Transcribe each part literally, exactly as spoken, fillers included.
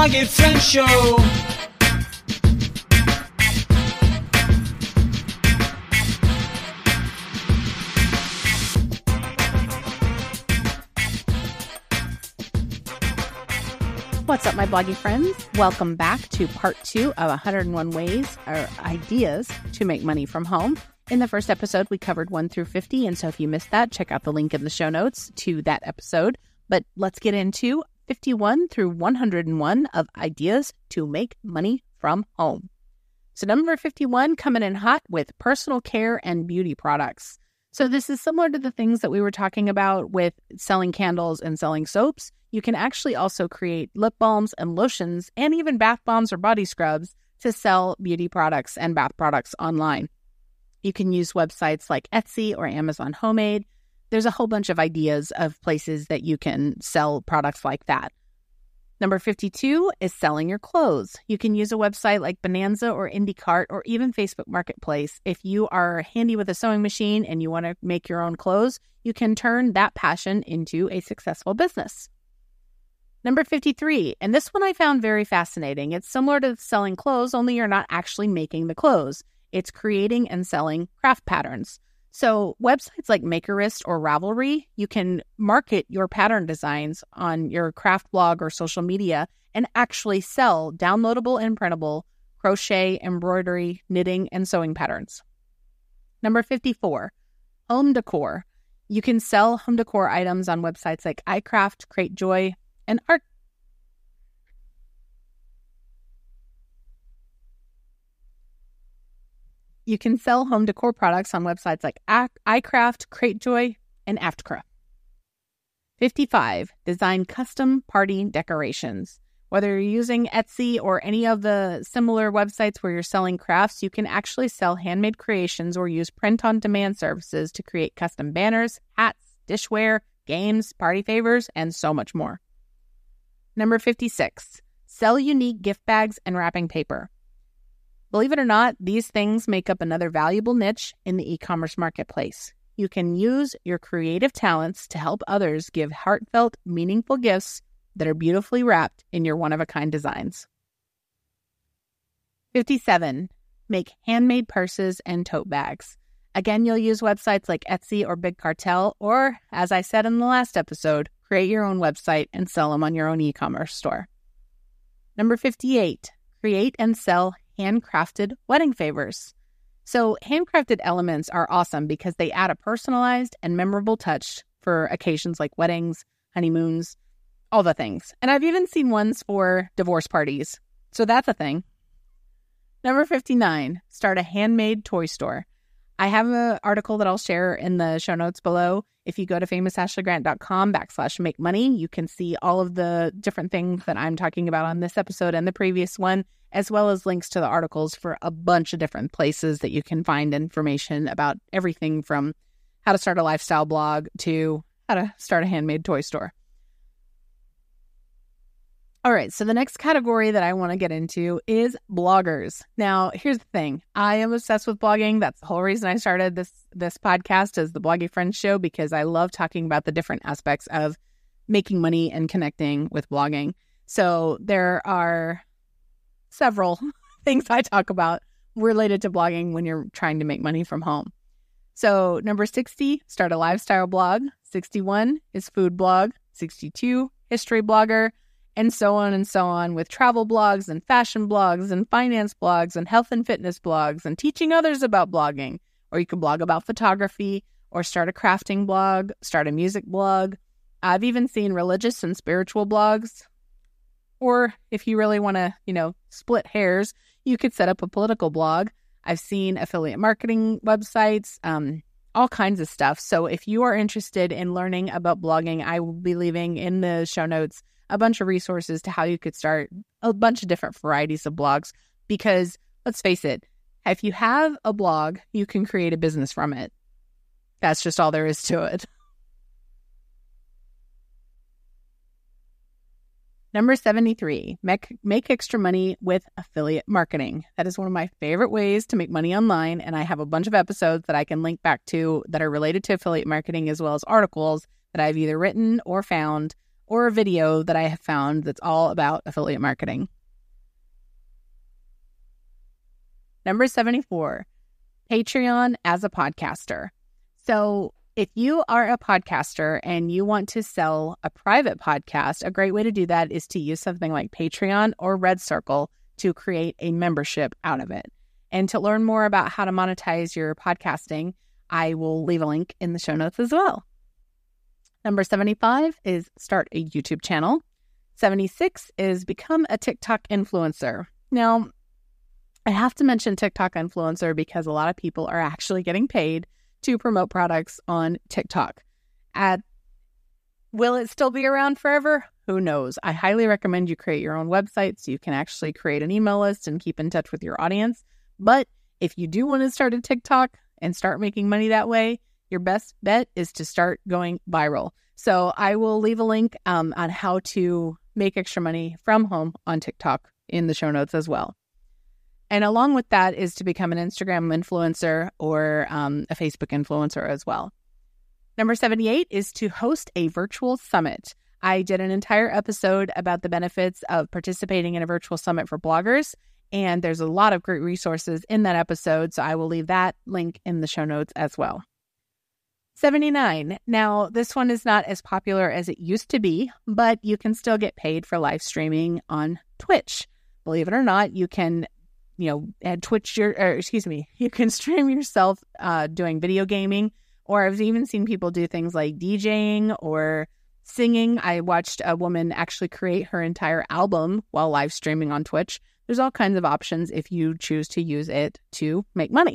Bloggy Friends Show. What's up, my bloggy friends? Welcome back to part two of one hundred one ways or ideas to make money from home. In the first episode, we covered one through fifty, and so if you missed that, check out the link in the show notes to that episode. But let's get into fifty-one through one hundred one of ideas to make money from home. So number fifty-one, coming in hot with personal care and beauty products. So this is similar to the things that we were talking about with selling candles and selling soaps. You can actually also create lip balms and lotions and even bath bombs or body scrubs to sell beauty products and bath products online. You can use websites like Etsy or Amazon Homemade. There's a whole bunch of ideas of places that you can sell products like that. Number fifty-two is selling your clothes. You can use a website like Bonanza or IndieCart or even Facebook Marketplace. If you are handy with a sewing machine and you want to make your own clothes, you can turn that passion into a successful business. Number fifty-three, and this one I found very fascinating. It's similar to selling clothes, only you're not actually making the clothes. It's creating and selling craft patterns. So websites like Makerist or Ravelry, you can market your pattern designs on your craft blog or social media and actually sell downloadable and printable crochet, embroidery, knitting, and sewing patterns. Number fifty-four, home decor. You can sell home decor items on websites like iCraft, Cratejoy, and Art. You can sell home decor products on websites like iCraft, Cratejoy, and Aftcra. fifty-five, design custom party decorations. Whether you're using Etsy or any of the similar websites where you're selling crafts, you can actually sell handmade creations or use print-on-demand services to create custom banners, hats, dishware, games, party favors, and so much more. Number fifty-six, sell unique gift bags and wrapping paper. Believe it or not, these things make up another valuable niche in the e-commerce marketplace. You can use your creative talents to help others give heartfelt, meaningful gifts that are beautifully wrapped in your one-of-a-kind designs. fifty-seven, make handmade purses and tote bags. Again, you'll use websites like Etsy or Big Cartel, or, as I said in the last episode, create your own website and sell them on your own e-commerce store. Number fifty-eight, create and sell handcrafted wedding favors. So handcrafted elements are awesome because they add a personalized and memorable touch for occasions like weddings, honeymoons, all the things. And I've even seen ones for divorce parties. So that's a thing. Number fifty-nine, start a handmade toy store. I have an article that I'll share in the show notes below. If you go to famousashleygrant.com backslash make money, you can see all of the different things that I'm talking about on this episode and the previous one, as well as links to the articles for a bunch of different places that you can find information about everything from how to start a lifestyle blog to how to start a handmade toy store. All right, so the next category that I want to get into is bloggers. Now, here's the thing. I am obsessed with blogging. That's the whole reason I started this this podcast as the Bloggy Friends Show, because I love talking about the different aspects of making money and connecting with blogging. So there are several things I talk about related to blogging when you're trying to make money from home. So number sixty, start a lifestyle blog. sixty-one is food blog. sixty-two, history blogger. And so on and so on, with travel blogs and fashion blogs and finance blogs and health and fitness blogs and teaching others about blogging. Or you can blog about photography or start a crafting blog, start a music blog. I've even seen religious and spiritual blogs. Or if you really want to, you know, split hairs, you could set up a political blog. I've seen affiliate marketing websites, um, all kinds of stuff. So if you are interested in learning about blogging, I will be leaving in the show notes a bunch of resources to how you could start a bunch of different varieties of blogs, because let's face it, if you have a blog, you can create a business from it. That's just all there is to it. Number seventy-three, make, make extra money with affiliate marketing. That is one of my favorite ways to make money online, and I have a bunch of episodes that I can link back to that are related to affiliate marketing, as well as articles that I've either written or found or a video that I have found that's all about affiliate marketing. Number seventy-four, Patreon as a podcaster. So if you are a podcaster and you want to sell a private podcast, a great way to do that is to use something like Patreon or Red Circle to create a membership out of it. And to learn more about how to monetize your podcasting, I will leave a link in the show notes as well. Number seventy-five is start a YouTube channel. seventy-six is become a TikTok influencer. Now, I have to mention TikTok influencer because a lot of people are actually getting paid to promote products on TikTok. At, will it still be around forever? Who knows? I highly recommend you create your own website so you can actually create an email list and keep in touch with your audience. But if you do want to start a TikTok and start making money that way, your best bet is to start going viral. So I will leave a link um, on how to make extra money from home on TikTok in the show notes as well. And along with that is to become an Instagram influencer or um, a Facebook influencer as well. Number seventy-eight is to host a virtual summit. I did an entire episode about the benefits of participating in a virtual summit for bloggers, and there's a lot of great resources in that episode, so I will leave that link in the show notes as well. seventy-nine. Now, this one is not as popular as it used to be, but you can still get paid for live streaming on Twitch. Believe it or not, you can you know, and Twitch your, or excuse me, you can stream yourself uh, doing video gaming, or I've even seen people do things like DJing or singing. I watched a woman actually create her entire album while live streaming on Twitch. There's all kinds of options if you choose to use it to make money.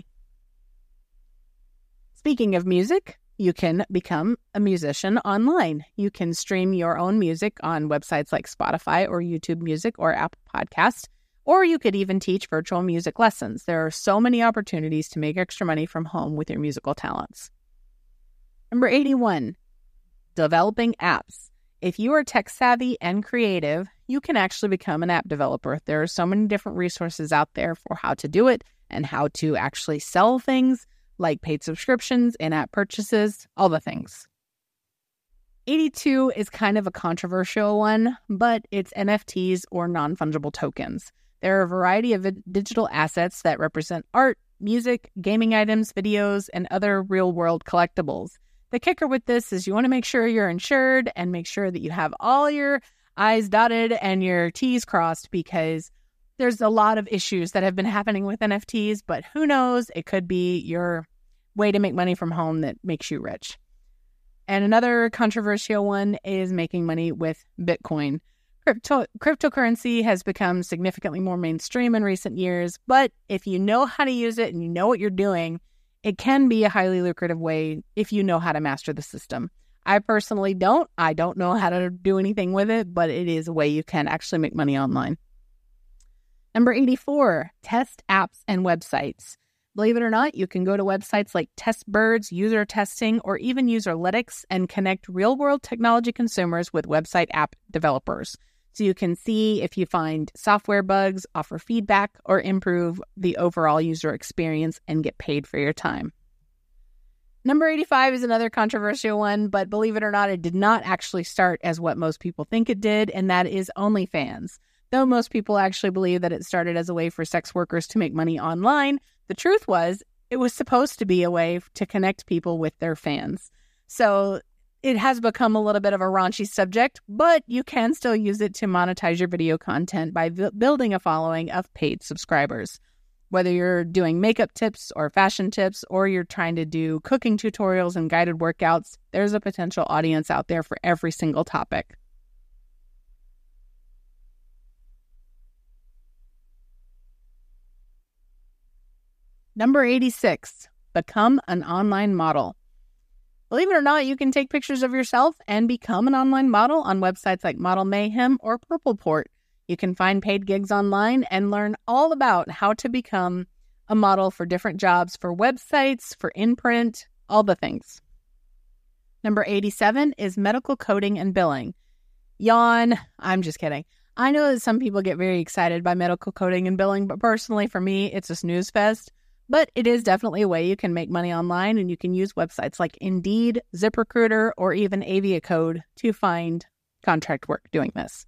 Speaking of music, you can become a musician online. You can stream your own music on websites like Spotify or YouTube Music or Apple Podcasts. Or you could even teach virtual music lessons. There are so many opportunities to make extra money from home with your musical talents. Number eighty-one, developing apps. If you are tech savvy and creative, you can actually become an app developer. There are so many different resources out there for how to do it and how to actually sell things like paid subscriptions, in-app purchases, all the things. eighty-two is kind of a controversial one, but it's N F Ts or non-fungible tokens. There are a variety of digital assets that represent art, music, gaming items, videos, and other real-world collectibles. The kicker with this is you want to make sure you're insured and make sure that you have all your I's dotted and your T's crossed, because there's a lot of issues that have been happening with N F Ts, but who knows? It could be your way to make money from home that makes you rich. And another controversial one is making money with Bitcoin. Crypto- cryptocurrency has become significantly more mainstream in recent years, but if you know how to use it and you know what you're doing, it can be a highly lucrative way if you know how to master the system. I personally don't. I don't know how to do anything with it, but it is a way you can actually make money online. Number eighty-four, test apps and websites. Believe it or not, you can go to websites like TestBirds, User Testing, or even Userlytics and connect real-world technology consumers with website app developers. So you can see if you find software bugs, offer feedback, or improve the overall user experience and get paid for your time. Number eighty-five is another controversial one, but believe it or not, it did not actually start as what most people think it did, and that is OnlyFans. Though most people actually believe that it started as a way for sex workers to make money online, the truth was it was supposed to be a way to connect people with their fans. So it has become a little bit of a raunchy subject, but you can still use it to monetize your video content by v- building a following of paid subscribers. Whether you're doing makeup tips or fashion tips, or you're trying to do cooking tutorials and guided workouts, there's a potential audience out there for every single topic. Number eighty-six, become an online model. Believe it or not, you can take pictures of yourself and become an online model on websites like Model Mayhem or Purpleport. You can find paid gigs online and learn all about how to become a model for different jobs, for websites, for in-print, all the things. Number eighty-seven is medical coding and billing. Yawn. I'm just kidding. I know that some people get very excited by medical coding and billing, but personally for me, it's a snooze fest. But it is definitely a way you can make money online, and you can use websites like Indeed, ZipRecruiter, or even AviaCode to find contract work doing this.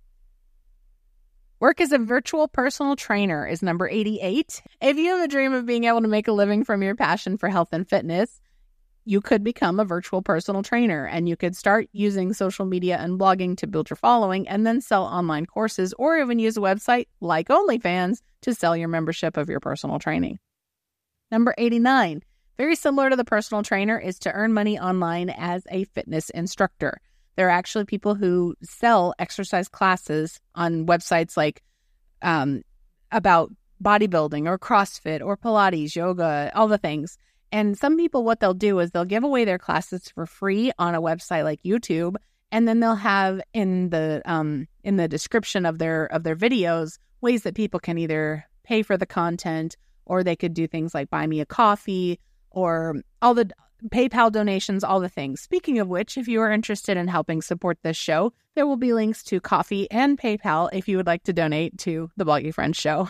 Work as a virtual personal trainer is number eighty-eight. If you have a dream of being able to make a living from your passion for health and fitness, you could become a virtual personal trainer, and you could start using social media and blogging to build your following and then sell online courses, or even use a website like OnlyFans to sell your membership of your personal training. Number eighty-nine, very similar to the personal trainer, is to earn money online as a fitness instructor. There are actually people who sell exercise classes on websites like um, about bodybuilding or CrossFit or Pilates, yoga, all the things. And some people, what they'll do is they'll give away their classes for free on a website like YouTube, and then they'll have in the um, in the description of their of their videos ways that people can either pay for the content, or they could do things like buy me a coffee, or all the PayPal donations, all the things. Speaking of which, if you are interested in helping support this show, there will be links to coffee and PayPal if you would like to donate to the Bloggy Friends Show.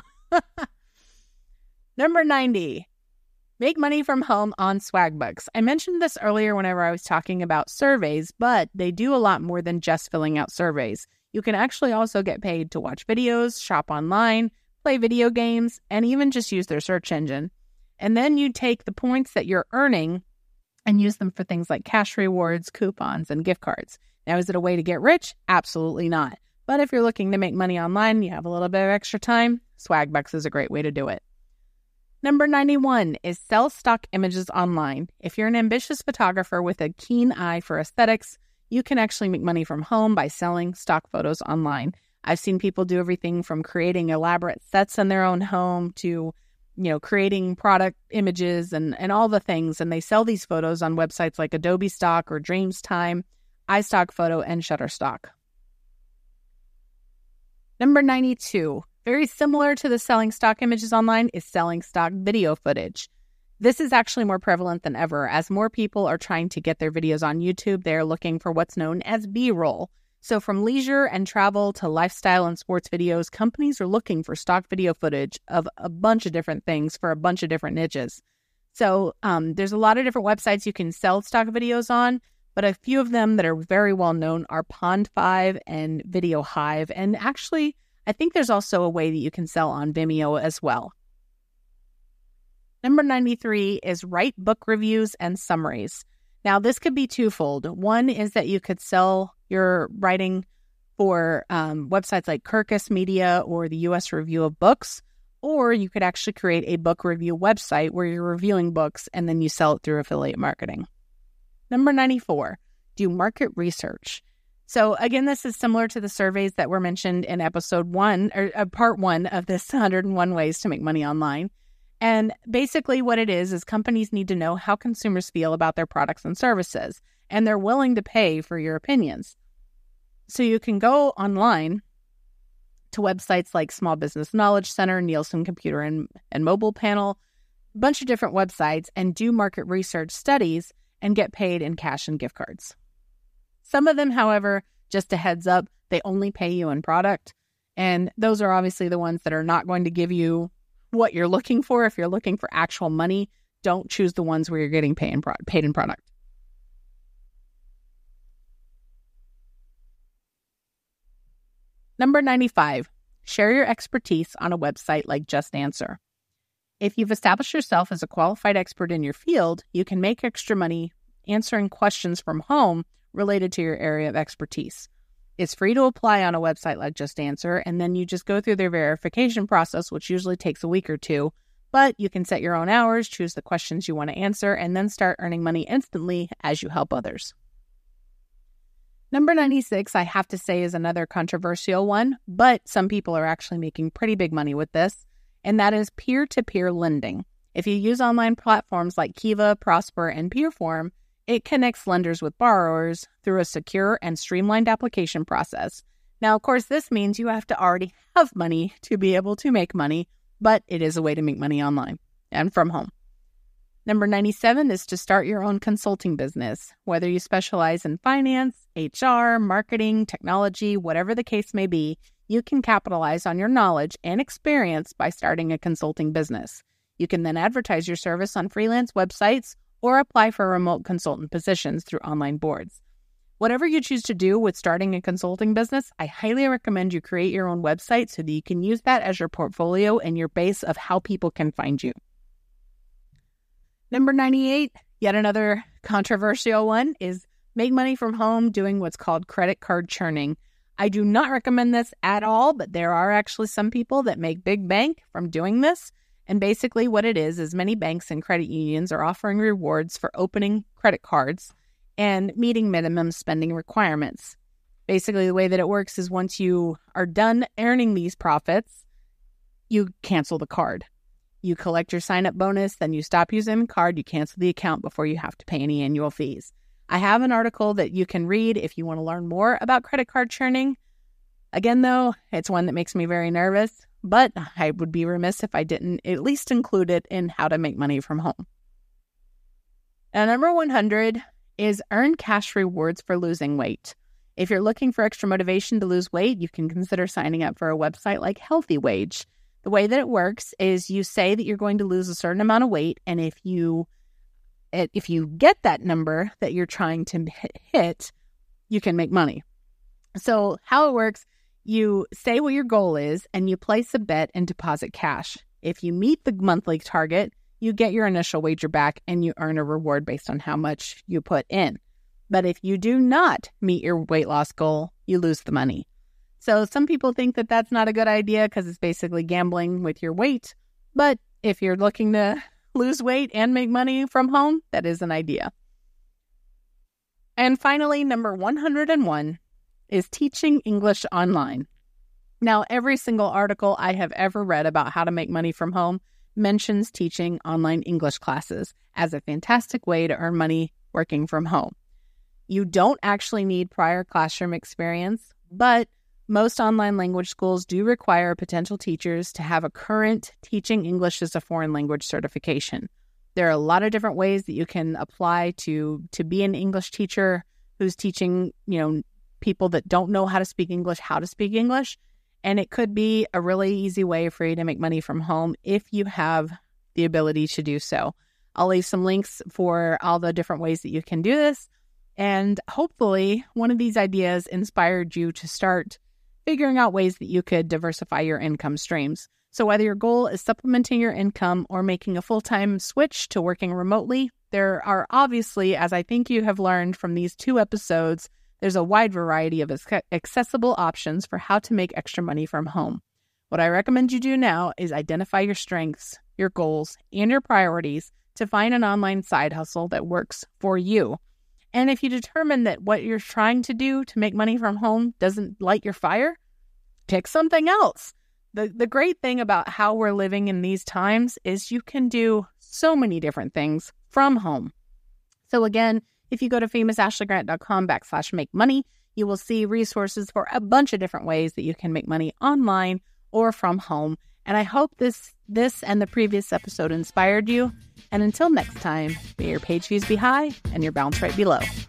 Number ninety, make money from home on Swagbucks. I mentioned this earlier whenever I was talking about surveys, but they do a lot more than just filling out surveys. You can actually also get paid to watch videos, shop online, play video games, and even just use their search engine. And then you take the points that you're earning and use them for things like cash rewards, coupons, and gift cards. Now, is it a way to get rich? Absolutely not. But if you're looking to make money online, you have a little bit of extra time, Swagbucks is a great way to do it. Number ninety-one is sell stock images online. If you're an ambitious photographer with a keen eye for aesthetics, you can actually make money from home by selling stock photos online. I've seen people do everything from creating elaborate sets in their own home to you know, creating product images and, and all the things. And they sell these photos on websites like Adobe Stock or Dreamstime, iStock Photo, and Shutterstock. Number ninety-two, very similar to the selling stock images online, is selling stock video footage. This is actually more prevalent than ever. As more people are trying to get their videos on YouTube, they're looking for what's known as B-roll. So from leisure and travel to lifestyle and sports videos, companies are looking for stock video footage of a bunch of different things for a bunch of different niches. So um, there's a lot of different websites you can sell stock videos on, but a few of them that are very well known are Pond five and Video Hive. And actually, I think there's also a way that you can sell on Vimeo as well. Number ninety-three is write book reviews and summaries. Now, this could be twofold. One is that you could sell your writing for um, websites like Kirkus Media or the U S Review of Books, or you could actually create a book review website where you're reviewing books and then you sell it through affiliate marketing. Number ninety-four, do market research. So again, this is similar to the surveys that were mentioned in episode one, or uh, part one of this one hundred one Ways to Make Money Online. And basically what it is, is companies need to know how consumers feel about their products and services, and they're willing to pay for your opinions. So you can go online to websites like Small Business Knowledge Center, Nielsen Computer and, and Mobile Panel, a bunch of different websites, and do market research studies and get paid in cash and gift cards. Some of them, however, just a heads up, they only pay you in product. And those are obviously the ones that are not going to give you what you're looking for. If you're looking for actual money, don't choose the ones where you're getting paid in, pro- paid in product. Number ninety-five, share your expertise on a website like Just Answer. If you've established yourself as a qualified expert in your field, you can make extra money answering questions from home related to your area of expertise. It's free to apply on a website like Just Answer, and then you just go through their verification process, which usually takes a week or two. But you can set your own hours, choose the questions you want to answer, and then start earning money instantly as you help others. Number ninety-six, I have to say, is another controversial one, but some people are actually making pretty big money with this, and that is peer-to-peer lending. If you use online platforms like Kiva, Prosper, and Peerform, it connects lenders with borrowers through a secure and streamlined application process. Now, of course, this means you have to already have money to be able to make money, but it is a way to make money online and from home. Number ninety-seven is to start your own consulting business. Whether you specialize in finance, H R, marketing, technology, whatever the case may be, you can capitalize on your knowledge and experience by starting a consulting business. You can then advertise your service on freelance websites or apply for remote consultant positions through online boards. Whatever you choose to do with starting a consulting business, I highly recommend you create your own website so that you can use that as your portfolio and your base of how people can find you. Number ninety-eight, yet another controversial one, is make money from home doing what's called credit card churning. I do not recommend this at all, but there are actually some people that make big bank from doing this. And basically what it is, is many banks and credit unions are offering rewards for opening credit cards and meeting minimum spending requirements. Basically, the way that it works is once you are done earning these profits, you cancel the card. You collect your sign-up bonus, then you stop using the card, you cancel the account before you have to pay any annual fees. I have an article that you can read if you want to learn more about credit card churning. Again, though, it's one that makes me very nervous, but I would be remiss if I didn't at least include it in how to make money from home. Now, number one hundred is earn cash rewards for losing weight. If you're looking for extra motivation to lose weight, you can consider signing up for a website like Healthy Wage. The way that it works is you say that you're going to lose a certain amount of weight, and if you if you get that number that you're trying to hit, you can make money. So how it works, you say what your goal is, and you place a bet and deposit cash. If you meet the monthly target, you get your initial wager back, and you earn a reward based on how much you put in. But if you do not meet your weight loss goal, you lose the money. So some people think that that's not a good idea because it's basically gambling with your weight. But if you're looking to lose weight and make money from home, that is an idea. And finally, number one hundred one is teaching English online. Now, every single article I have ever read about how to make money from home mentions teaching online English classes as a fantastic way to earn money working from home. You don't actually need prior classroom experience, but most online language schools do require potential teachers to have a current Teaching English as a Foreign Language certification. There are a lot of different ways that you can apply to, to be an English teacher who's teaching, you know, people that don't know how to speak English, how to speak English. And it could be a really easy way for you to make money from home if you have the ability to do so. I'll leave some links for all the different ways that you can do this. And hopefully one of these ideas inspired you to start figuring out ways that you could diversify your income streams. So whether your goal is supplementing your income or making a full-time switch to working remotely, there are obviously, as I think you have learned from these two episodes, there's a wide variety of accessible options for how to make extra money from home. What I recommend you do now is identify your strengths, your goals, and your priorities to find an online side hustle that works for you. And if you determine that what you're trying to do to make money from home doesn't light your fire, pick something else. The the great thing about how we're living in these times is you can do so many different things from home. So again, if you go to famousashleygrant.com backslash make money, you will see resources for a bunch of different ways that you can make money online or from home. And I hope this this and the previous episode inspired you. And until next time, may your page views be high and your bounce rate be low.